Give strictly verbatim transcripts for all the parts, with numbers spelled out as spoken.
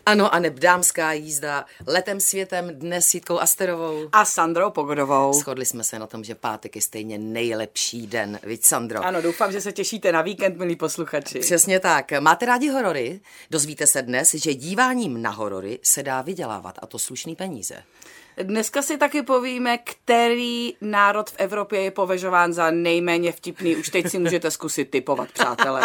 Ano, a neb dámská jízda letem světem dnes s Jitkou Asterovou. A Sandrou Pogodovou. Shodli jsme se na tom, že pátek je stejně nejlepší den, viď Sandro? Ano, doufám, že se těšíte na víkend, milí posluchači. Přesně tak. Máte rádi horory? Dozvíte se dnes, že díváním na horory se dá vydělávat, a to slušný peníze. Dneska si taky povíme, který národ v Evropě je považován za nejméně vtipný. Už teď si můžete zkusit tipovat, přátelé.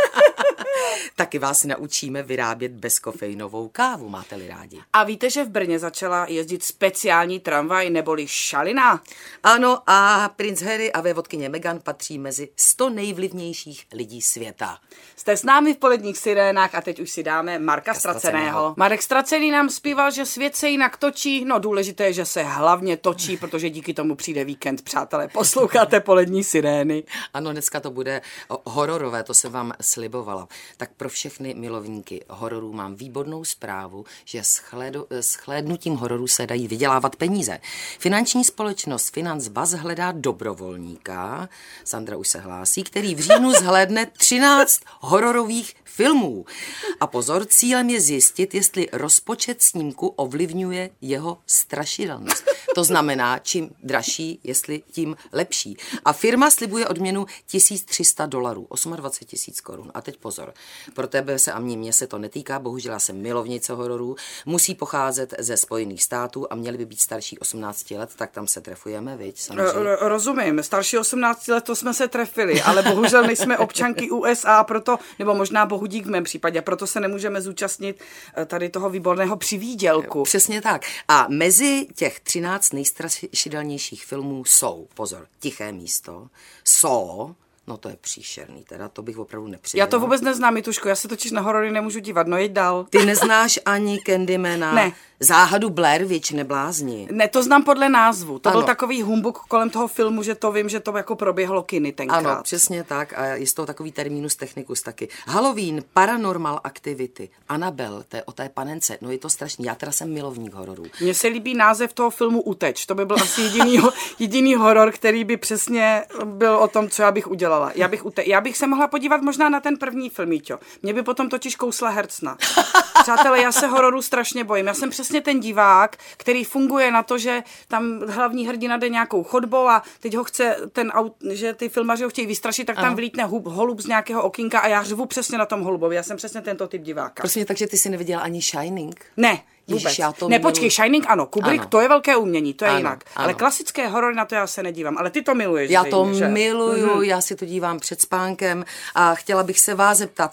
Taky vás naučíme vyrábět bezkofeinovou kávu, máte-li rádi. A víte, že v Brně začala jezdit speciální tramvaj neboli šalina? Ano, a princ Harry a vévodkyně Meghan patří mezi sto nejvlivnějších lidí světa. Jste s námi v Poledních sirénách a teď už si dáme Marka Ztraceného. Marek Ztracený nám zpíval, že svět se jinak točí. No důležité je, že se hlavně točí, protože díky tomu přijde víkend, přátelé. Posloucháte Polední sirény. Ano, dneska to bude hororové, to jsem vám slibovala. Tak pro všechny milovníky hororů mám výbornou zprávu, že s, chlédu, s chlédnutím hororů se dají vydělávat peníze. Finanční společnost Finanzbuzz hledá dobrovolníka, Sandra už se hlásí, který v říjnu zhlédne třináct hororových filmů. A pozor, cílem je zjistit, jestli rozpočet snímku ovlivňuje jeho strašidelnost. To znamená, čím dražší, jestli tím lepší. A firma slibuje odměnu tisíc tři sta dolarů, dvacet osm tisíc korun. A teď pozor, pro tebe se a mě, mě se to netýká, bohužel já jsem milovnice hororů, musí pocházet ze Spojených států a měli by být starší osmnáct let, tak tam se trefujeme, viď? Samozřejmě. Rozumím, starší osmnáct let, to jsme se trefili, ale bohužel nejsme občanky U S A, proto, nebo možná bohu dík v mém případě, proto se nemůžeme zúčastnit tady toho výborného přivídělku. Přesně tak. A mezi těch třináct nejstrašidelnějších filmů jsou, pozor, Tiché místo, Saw, no to je příšerný, teda to bych opravdu nepřijela. Já to vůbec neznám, Mituško, já se totiž na horory nemůžu dívat, no jeď dál. Ty neznáš ani Candymana? Ne. Záhadu Blair Witch, neblázni. Ne, to znám podle názvu. To ano. byl takový humbuk kolem toho filmu, že to vím, že to jako proběhlo kiny tenkrát. Ano, přesně tak a je z toho takový terminus technicus taky. Halloween, Paranormal Activity, Annabelle, to je o té panence, no je to strašný, já teda jsem milovník hororů. Mně se líbí název toho filmu Uteč, to by byl asi jediný, jediný horor, který by přesně byl o tom, co já bych udělala. Já bych, ute- já bych se mohla podívat možná na ten první film, Míťo. Mě by potom totiž kousla hercna. Přátelé, já se hororu strašně bojím. Já jsem přesně ten divák, který funguje na to, že tam hlavní hrdina jde nějakou chodbou a teď ho chce ten aut, že ty filmaři ho chtějí vystrašit, tak ano. Tam vlítne hub, holub z nějakého okýnka a já řvu přesně na tom holubovi. Já jsem přesně tento typ diváka. Prosím, takže ty jsi neviděla ani Shining? Ne. Ježiš, já to ne, počkej, Shining ano, Kubrick, ano. To je velké umění, to je ano, jinak. Ano. Ale klasické horory na to já se nedívám, ale ty to miluješ. Já to že? miluju, mm-hmm. Já si to dívám před spánkem a chtěla bych se vás zeptat,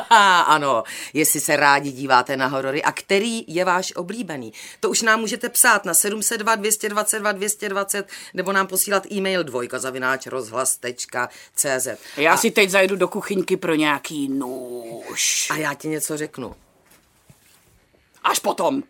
ano, jestli se rádi díváte na horory a který je váš oblíbený. To už nám můžete psát na sedm set dva, dvě dvacet dva, dvě dvacet nebo nám posílat e-mail dvojka zavináč rozhlas tečka cé zet. Já a... si teď zajedu do kuchyňky pro nějaký nůž. A já ti něco řeknu. Až potom.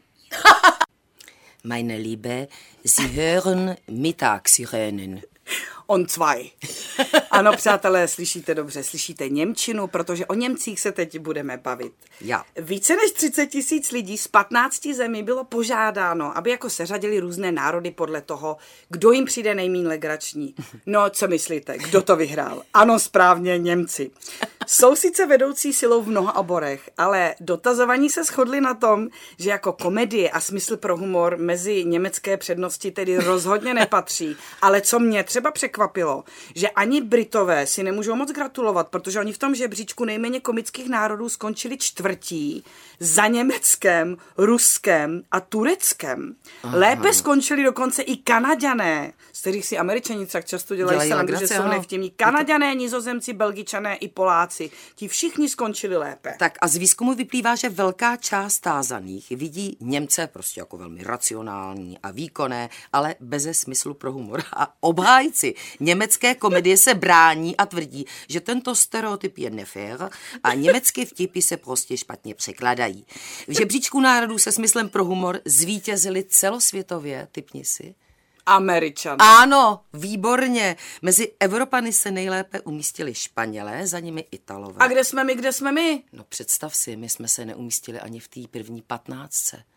Meine Liebe, Sie hören Mittagssirenen. On zwei. Ano, přátelé, slyšíte dobře, slyšíte němčinu, protože o Němcích se teď budeme bavit. Ja. Více než třicet tisíc lidí z patnácti zemí bylo požádáno, aby jako seřadili různé národy podle toho, kdo jim přijde nejméně legrační. No, co myslíte, kdo to vyhrál? Ano, správně, Němci. Jsou sice vedoucí silou v mnoha oborech, ale dotazovaní se shodli na tom, že jako komedie a smysl pro humor mezi německé přednosti tedy rozhodně nepatří. Ale co mě třeba překvapilo, že ani Britové si nemůžou moc gratulovat, protože oni v tom žebříčku nejméně komických národů skončili čtvrtí za Německem, Ruskem a Tureckem. Aha. Lépe skončili dokonce i Kanaďané, z kterých si Američani tak často dělají srandu, že jsou nevtipní. Kanaďané, Nizozemci, Belgičané i Poláci. Ti všichni skončili lépe. Tak a z výzkumu vyplývá, že velká část tázaných vidí Němce prostě jako velmi racionální a výkonné, ale beze smyslu pro humor. A obhájci německé komedie se brání a tvrdí, že tento stereotyp je nefér a německé vtipy se prostě špatně překladají. V žebříčku národů se smyslem pro humor zvítězili celosvětově, tipni si. Američané. Ano, výborně. Mezi Evropany se nejlépe umístili Španělé, za nimi Italové. A kde jsme my, kde jsme my? No představ si, my jsme se neumístili ani v té první patnáctce.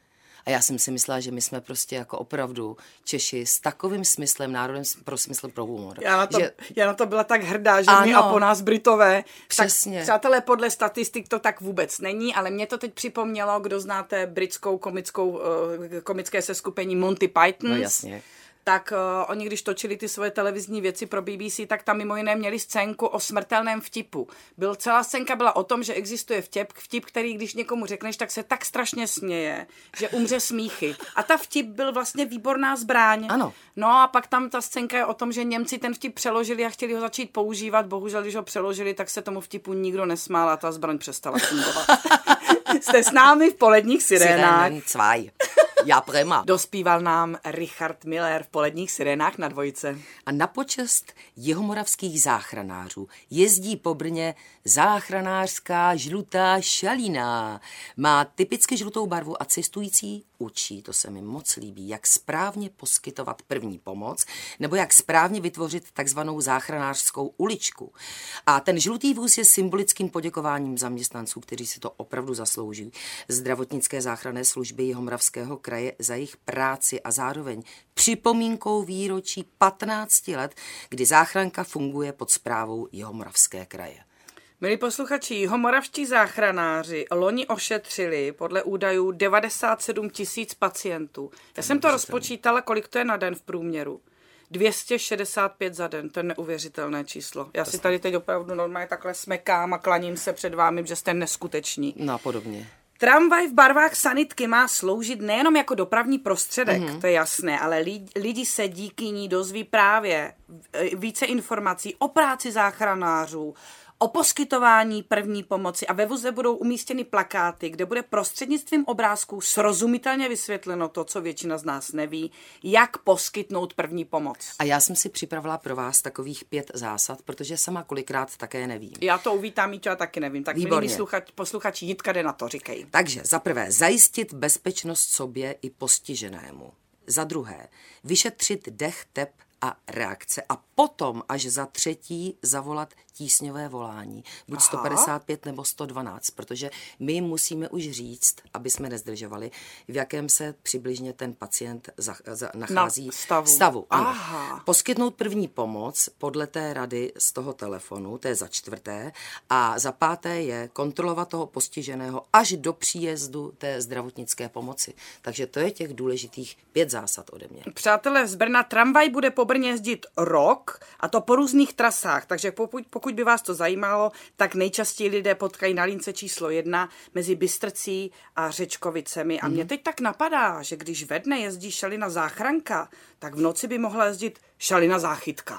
A já jsem si myslela, že my jsme prostě jako opravdu Češi s takovým smyslem, národem pro smysl pro humor. Já na to, že... já na to byla tak hrdá, že ano, my a po nás Britové. Přesně. Tak, přátelé, podle statistik to tak vůbec není, ale mě to teď připomnělo, kdo znáte britskou komickou, komické seskupení Monty Python. No jasně. Tak uh, oni, když točili ty svoje televizní věci pro B B C, tak tam mimo jiné měli scénku o smrtelném vtipu. Byl, celá scénka byla o tom, že existuje vtip, vtip, který když někomu řekneš, tak se tak strašně směje, že umře smíchy. A ta vtip byl vlastně výborná zbraň. Ano. No a pak tam ta scénka je o tom, že Němci ten vtip přeložili a chtěli ho začít používat. Bohužel, když ho přeložili, tak se tomu vtipu nikdo nesmál a ta zbraň přestala fungovat. Jste s námi v Poledních sirénách. Sirenen zwei. Já prima. Dospíval nám Richard Miller v Poledních sirénách na Dvojce. A na počest jihomoravských záchranářů jezdí po Brně záchranářská žlutá šalina. Má typicky žlutou barvu a cestující učí, to se mi moc líbí, jak správně poskytovat první pomoc, nebo jak správně vytvořit takzvanou záchranářskou uličku. A ten žlutý vůz je symbolickým poděkováním zaměstnanců, kteří si to opravdu zaslouží, zdravotnické záchranné služby Jihomoravského kraje za jejich práci a zároveň připomínkou výročí patnácti let, kdy záchranka funguje pod správou Jihomoravské kraje. Milí posluchači, jihomoravští záchranáři loni ošetřili podle údajů devadesát sedm tisíc pacientů. Já jsem to rozpočítala, kolik to je na den v průměru. dvě stě šedesát pět za den, to je neuvěřitelné číslo. Já si tady teď opravdu normálně takhle smekám a klaním se před vámi, že jste neskuteční. No a podobně. Tramvaj v barvách sanitky má sloužit nejenom jako dopravní prostředek, mm-hmm. to je jasné, ale lidi, lidi se díky ní dozví právě více informací o práci záchranářů, o poskytování první pomoci a ve voze budou umístěny plakáty, kde bude prostřednictvím obrázků srozumitelně vysvětleno to, co většina z nás neví, jak poskytnout první pomoc. A já jsem si připravila pro vás takových pět zásad, protože sama kolikrát také nevím. Já to uvítám, Míťo, já taky nevím. Tak milí sluchač, posluchači, Jitka jde na to, říkej. Takže za prvé, zajistit bezpečnost sobě i postiženému. Za druhé, vyšetřit dech, tep a reakce a potom až za třetí zavolat tísňové volání, buď Aha. sto padesát pět nebo sto dvanáct, protože my musíme už říct, aby jsme nezdržovali, v jakém se přibližně ten pacient za, za, nachází Na stavu. stavu. Aha. Poskytnout první pomoc podle té rady z toho telefonu, to je za čtvrté, a za páté je kontrolovat toho postiženého až do příjezdu té zdravotnické pomoci. Takže to je těch důležitých pět zásad ode mě. Přátelé, z Brna tramvaj bude po Brně jezdit rok a to po různých trasách, takže pokud, pokud by vás to zajímalo, tak nejčastěji lidé potkají na lince číslo jedna mezi Bystrcí a Řečkovicemi. A mě teď tak napadá, že když ve dne jezdí šalina záchranka, tak v noci by mohla jezdit šalina záchytka.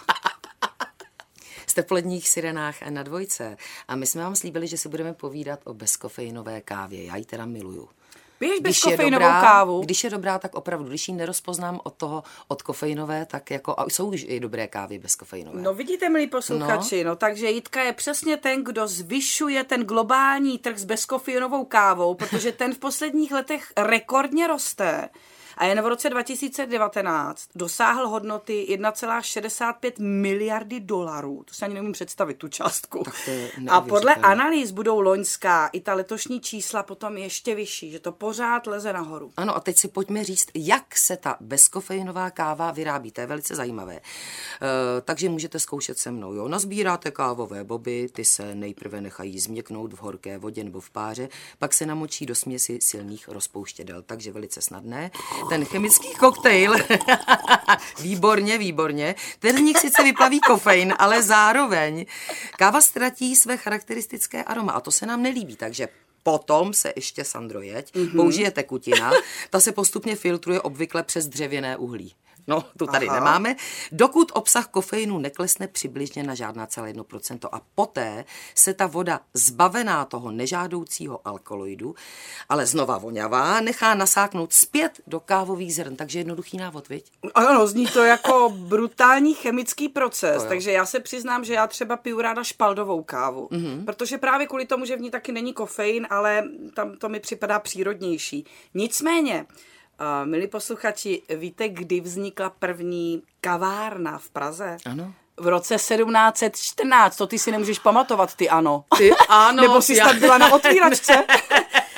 Jste v Poledních sirenách na Dvojce a my jsme vám slíbili, že si budeme povídat o bezkofeinové kávě. Já ji teda miluju. Piješ bezkofeinovou kávu? Když je dobrá, tak opravdu. Když ji nerozpoznám od toho, od kofeinové, tak jako, a jsou už i dobré kávy bezkofeinové. No vidíte, milí posluchači, no. no takže Jitka je přesně ten, kdo zvyšuje ten globální trh s bezkofeinovou kávou, protože ten v posledních letech rekordně roste. A jen v roce dva tisíce devatenáct dosáhl hodnoty jedna celá šedesát pět miliardy dolarů. To si ani nemůžu představit, tu částku. A podle analýz budou loňská i ta letošní čísla potom ještě vyšší, že to pořád leze nahoru. Ano, a teď si pojďme říct, jak se ta bezkofeinová káva vyrábí. To je velice zajímavé. E, takže můžete zkoušet se mnou. Jo? Nazbíráte kávové boby, ty se nejprve nechají změknout v horké vodě nebo v páře, pak se namočí do směsi silných rozpouštědel. Takže velice snadné. Ten chemický koktejl, výborně, výborně, ten z nich sice vyplaví kofein, ale zároveň káva ztratí své charakteristické aroma a to se nám nelíbí, takže potom se ještě, Sandro, jeď, mm-hmm. použije tekutina, ta se postupně filtruje obvykle přes dřevěné uhlí. No, tu tady Aha. nemáme. Dokud obsah kofeinu neklesne přibližně na žádná celé jedno procento a poté se ta voda zbavená toho nežádoucího alkaloidu, ale znova voňavá, nechá nasáknout zpět do kávových zrn. Takže jednoduchý návod, viď? Ano, zní to jako brutální chemický proces, takže já se přiznám, že já třeba piju ráda špaldovou kávu, mm-hmm. protože právě kvůli tomu, že v ní taky není kofein, ale tam to mi připadá přírodnější. Nicméně, Uh, milí posluchači, víte, kdy vznikla první kavárna v Praze? Ano. V roce sedmnáct set čtrnáct, to ty si nemůžeš pamatovat, ty ano. Ty ano. Nebo jsi já... tam byla na otvíračce?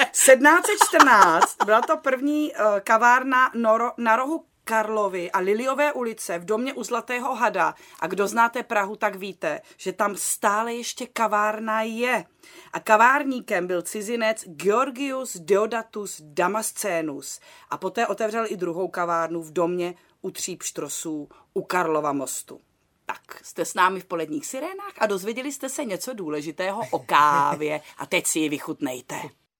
sedmnáct set čtrnáct byla to první uh, kavárna noro, na rohu Karlovy a Liliové ulice v domě u Zlatého hada. A kdo znáte Prahu, tak víte, že tam stále ještě kavárna je. A kavárníkem byl cizinec Georgius Deodatus Damascenus. A poté otevřel i druhou kavárnu v domě u Tří pštrosů u Karlova mostu. Tak, jste s námi v Poledních sirénách a dozvěděli jste se něco důležitého o kávě. A teď si ji vychutnejte.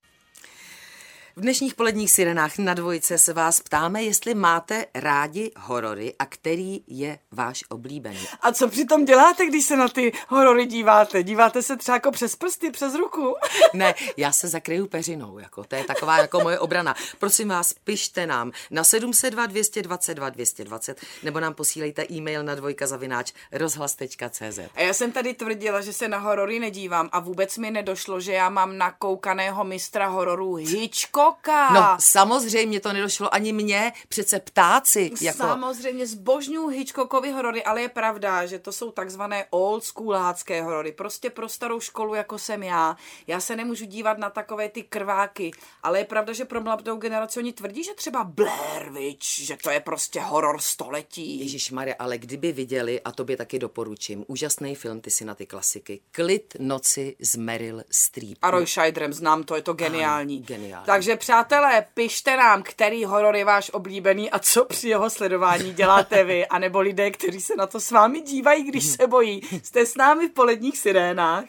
V dnešních Poledních sirenách na Dvojce se vás ptáme, jestli máte rádi horory a který je váš oblíbený. A co přitom děláte, když se na ty horory díváte? Díváte se třeba jako přes prsty, přes ruku? Ne, já se zakryju peřinou, jako, to je taková jako moje obrana. Prosím vás, pište nám na sedm set dva, dvě dvacet dva, dvě dvacet nebo nám posílejte e-mail na dvojka zavináč rozhlas tečka cé zet. A já jsem tady tvrdila, že se na horory nedívám a vůbec mi nedošlo, že já mám nakoukaného mistra hororů Hitchcocka. No, samozřejmě to nedošlo ani mně, přece ptáci. Jako... Samozřejmě zbožňuju Hitchcockovy horory, ale je pravda, že to jsou takzvané old schoolácké horory. Prostě pro starou školu, jako jsem já. Já se nemůžu dívat na takové ty krváky, ale je pravda, že pro mladou generaci oni tvrdí, že třeba Blair Witch, že to je prostě horor století. Ježišmarja, ale kdyby viděli, a tobě taky doporučím, úžasný film, ty si na ty klasiky, Klid noci s Meryl Streep. A Roy Scheiderem, znám to, je to geniální. Ano, geniální. Takže přátelé, pište nám, který horor je váš oblíbený a co při jeho sledování děláte vy, anebo lidé, kteří se na to s vámi dívají, když se bojí. Jste s námi v Poledních sirénách.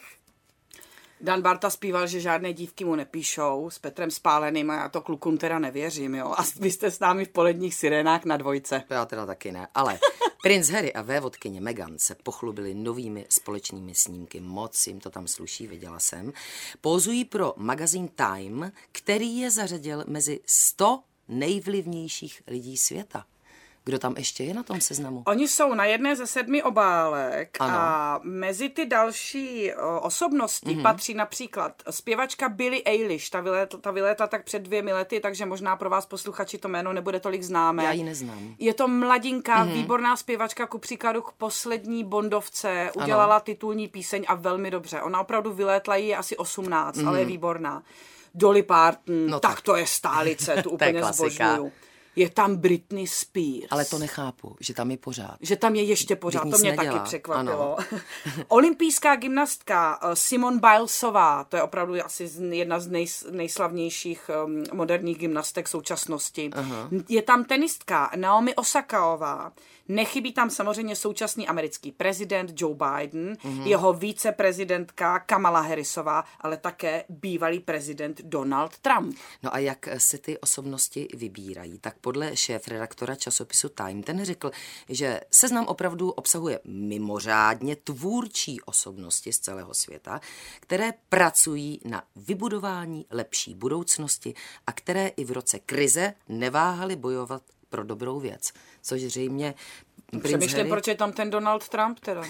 Dan Barta zpíval, že žádné dívky mu nepíšou s Petrem Spáleným a já to klukům teda nevěřím, jo. A vy jste s námi v Poledních sirénách na Dvojce. Já teda taky ne, ale princ Harry a vévodkyně Meghan se pochlubili novými společnými snímky. Moc jim to tam sluší, viděla jsem. Pózují pro magazín Time, který je zařadil mezi sto nejvlivnějších lidí světa. Kdo tam ještě je na tom seznamu? Oni jsou na jedné ze sedmi obálek ano. A mezi ty další o, osobnosti mm-hmm. patří například zpěvačka Billie Eilish. Ta vylétla, ta vylétla tak před dvěmi lety, takže možná pro vás posluchači to jméno nebude tolik známé. Já ji neznám. Je to mladinká, mm-hmm. výborná zpěvačka, ku příkladu k poslední Bondovce. Udělala ano. titulní píseň a velmi dobře. Ona opravdu vylétla, jí je asi osmnáct, mm-hmm. ale je výborná. Dolly Parton, no tak. tak to je stálice, tu úplně zbožňuju. Je tam Britney Spears. Ale to nechápu, že tam je pořád. Že tam je ještě pořád, to mě nedělá. Taky překvapilo. Olympijská gymnastka Simone Bilesová, to je opravdu asi jedna z nej, nejslavnějších um, moderních gymnastek současnosti. Aha. Je tam tenistka Naomi Osakaová. Nechybí tam samozřejmě současný americký prezident Joe Biden, uh-huh. jeho viceprezidentka Kamala Harrisová, ale také bývalý prezident Donald Trump. No a jak se ty osobnosti vybírají? Tak podle šéfredaktora časopisu Time, ten řekl, že seznam opravdu obsahuje mimořádně tvůrčí osobnosti z celého světa, které pracují na vybudování lepší budoucnosti a které i v roce krize neváhaly bojovat pro dobrou věc. Což zřejmě Přemýšlím, Harry... proč je tam ten Donald Trump teda.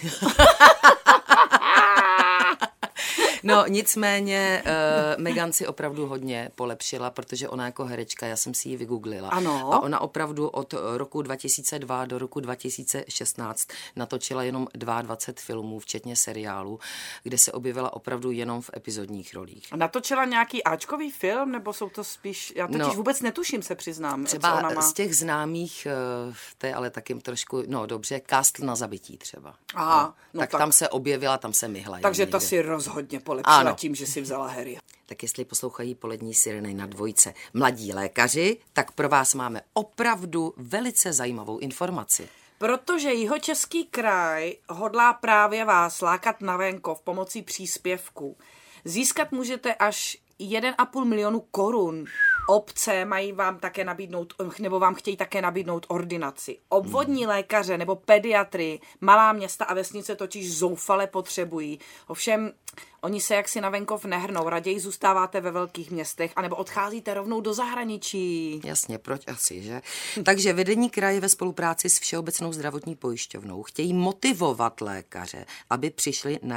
No nicméně uh, Meghan si opravdu hodně polepšila, protože ona jako herečka, já jsem si ji vygooglila. Ano. A ona opravdu od roku dva tisíce dva do roku dva tisíce šestnáct natočila jenom dvacet dva filmů, včetně seriálů, kde se objevila opravdu jenom v epizodních rolích. A natočila nějaký áčkový film, nebo jsou to spíš, já totiž no, vůbec netuším, se přiznám. Třeba co ona má. Z těch známých, to je ale taky trošku, no dobře, Castle na zabití třeba. Aha, no, no tak, tak tam se objevila, tam se myhla. Takže ta si rozhodně polepšila ano. tím, že si vzala Harry. Tak jestli poslouchají Polední sireny na Dvojce mladí lékaři, tak pro vás máme opravdu velice zajímavou informaci. Protože Jihočeský kraj hodlá právě vás lákat na venkov pomocí příspěvků. Získat můžete až jeden a půl milionu korun. Obce mají vám také nabídnout, nebo vám chtějí také nabídnout ordinaci. Obvodní hmm. lékaře nebo pediatry, malá města a vesnice totiž zoufale potřebují. Ovšem, oni se jaksi na venkov nehrnou. Raději zůstáváte ve velkých městech, anebo odcházíte rovnou do zahraničí. Jasně, proč asi, že? Takže vedení kraje ve spolupráci s Všeobecnou zdravotní pojišťovnou chtějí motivovat lékaře, aby přišli na jejich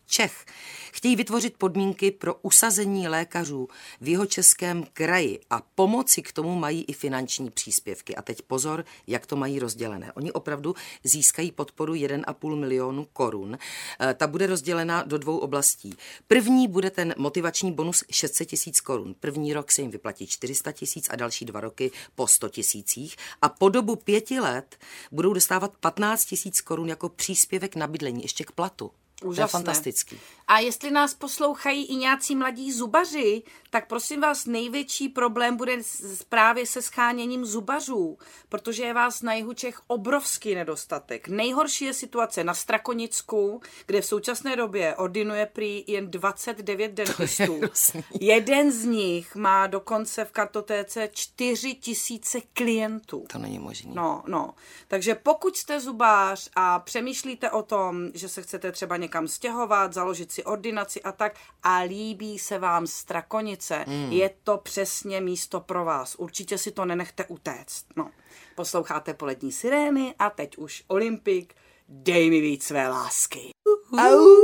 Čech. Chtějí vytvořit podmínky pro usazení lékařů v Jihočeském kraji a pomoci k tomu mají i finanční příspěvky. A teď pozor, jak to mají rozdělené. Oni opravdu získají podporu jeden a půl milionu korun. Ta bude rozdělena do dvou oblastí. První bude ten motivační bonus šest set tisíc korun. První rok se jim vyplatí čtyři sta tisíc a další dva roky po sto tisících. A po dobu pěti let budou dostávat patnáct tisíc korun jako příspěvek na bydlení, ještě k platu. Úžasné. To je fantastický. A jestli nás poslouchají i nějací mladí zubaři, tak prosím vás, největší problém bude právě se scháněním zubařů, protože je vás na jihu Čech obrovský nedostatek. Nejhorší je situace na Strakonicku, kde v současné době ordinuje prý jen dvacet devět dentistů. Jeden z nich má dokonce v kartotéce čtyři tisíce klientů. To není možné. No, no. Takže pokud jste zubář a přemýšlíte o tom, že se chcete třeba někam stěhovat, založit si ordinaci a tak a líbí se vám Strakonice, mm. je to přesně místo pro vás. Určitě si to nenechte utéct. No. Posloucháte Polední sirény a teď už Olympik, dej mi víc své lásky. Au.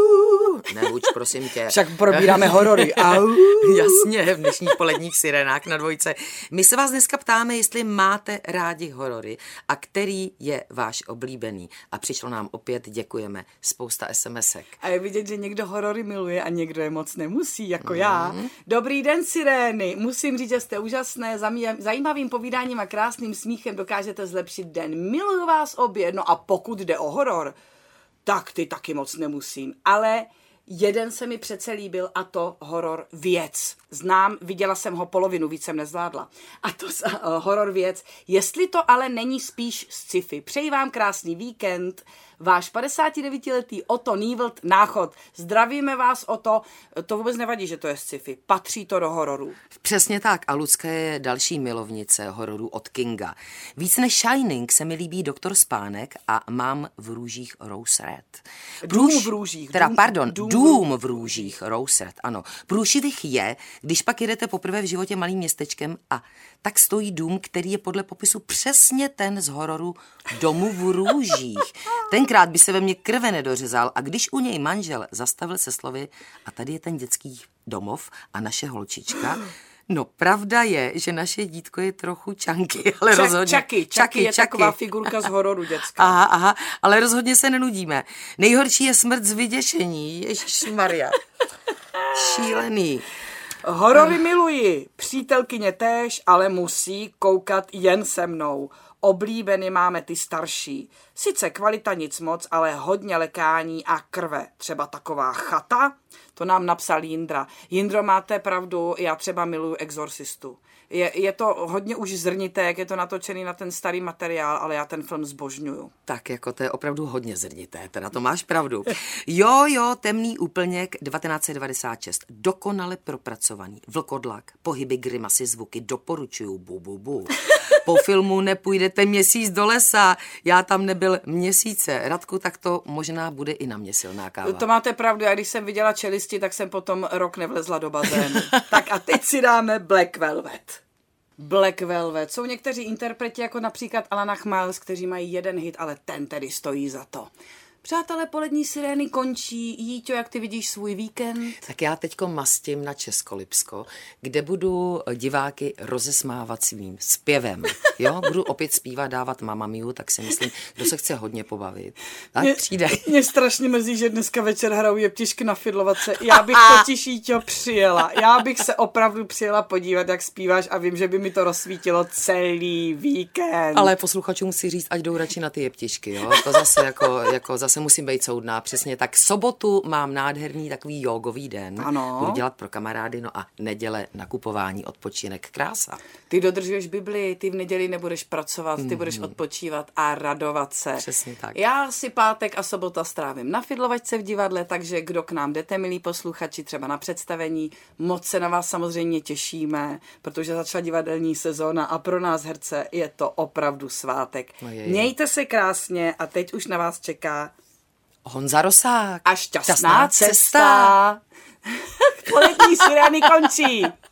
Nebuď, prosím tě. Však probíráme horory. Au. Jasně, v dnešních Poledních sirénách na Dvojce. My se vás dneska ptáme, jestli máte rádi horory a který je váš oblíbený. A přišlo nám opět, děkujeme, spousta SMSek. A je vidět, že někdo horory miluje a někdo je moc nemusí, jako mm. já. Dobrý den, sirény. Musím říct, že jste úžasné, zajímavým povídáním a krásným smíchem dokážete zlepšit den. Miluju vás obě. No a pokud jde o horor, tak ty taky moc nemusím. Ale jeden se mi přece líbil a to horor Věc. Znám, viděla jsem ho polovinu, víc jsem nezvládla. A to uh, horor Věc. Jestli to ale není spíš sci-fi. Přeji vám krásný víkend. Váš padesátidevítiletý Otto Nývlt Náchod. Zdravíme vás, Otto. To vůbec nevadí, že to je sci-fi. Patří to do hororu. Přesně tak. A Lucka je další milovnice hororů od Kinga. Víc než Shining se mi líbí Doktor Spánek a Mám v růžích Rose Red. Dům v růžích. Teda, dům, pardon, dům, dům v růžích Rose Red, ano. Průšivých je, když pak jedete poprvé v životě malým městečkem a tak stojí dům, který je podle popisu přesně ten z hororu Domu v růžích. Tenkrát by se ve mně krve nedořezal a když u něj manžel zastavil se slovy a tady je ten dětský domov a naše holčička, no pravda je, že naše dítko je trochu čanky, ale Čak, rozhodně... Čaky, Čaky je čaky. Taková figurka z hororu dětská. Aha, aha, ale rozhodně se nenudíme. Nejhorší je smrt z vyděšení, ježišmarja. Šílený. Horory miluji, přítelkyně též, ale musí koukat jen se mnou. Oblíbeny máme ty starší. Sice kvalita nic moc, ale hodně lekání a krve. Třeba taková Chata, to nám napsal Jindra. Jindro, máte pravdu, já třeba miluju Exorcistu. Je, je to hodně už zrnité, jak je to natočený na ten starý materiál, ale já ten film zbožňuju. Tak jako to je opravdu hodně zrnité, teda to máš pravdu. Jo, jo, Temný úplněk devatenáct set devadesát šest. Dokonale propracovaný. Vlkodlak, pohyby, grimasy, zvuky, doporučuju, bu, bu, bu. Po filmu Nepůjdete měsíc do lesa, já tam nebyl měsíce. Radku, tak to možná bude i na mě silná káva. To máte pravdu, já když jsem viděla Čelisti, tak jsem potom rok nevlezla do bazénu. Tak a teď si dáme Black Velvet. Black Velvet. Jsou někteří interpreti, jako například Alana Chmiles, kteří mají jeden hit, ale ten tedy stojí za to. Přátelé, Polední sirény končí. Jíťo, jak ty vidíš svůj víkend? Tak já teďko mastím na Českolipsko, kde budu diváky rozesmávat svým zpěvem. Jo, budu opět zpívat, dávat Mamma Miu, tak si myslím, kdo se chce hodně pobavit. Tak mě, přijde. Mě strašně mrzí, že dneska večer hrajou Jeptišky na fidlovace. Já bych totiž, Jíťo, přijela. Já bych se opravdu přijela podívat, jak zpíváš a vím, že by mi to rozsvítilo celý víkend. Ale posluchačům si říct, ať jdou radši na ty Jeptišky, jo. To zase jako, jako zase musím být soudná, přesně tak. Sobotu mám nádherný takový jogový den. Ano. Budu dělat pro kamarády, no a neděle nakupování, odpočinek, krása. Ty dodržuješ Bibli, ty v neděli nebudeš pracovat, ty budeš odpočívat a radovat se. Přesně tak. Já si pátek a sobota strávím na fidlovačce v divadle, takže kdo k nám jdete, milí posluchači, třeba na představení, moc se na vás samozřejmě těšíme, protože začala divadelní sezóna a pro nás herce je to opravdu svátek. No je, je. Mějte se krásně a teď už na vás čeká Honza Rosák. A šťastná, šťastná cesta. cesta. Polední sirény končí.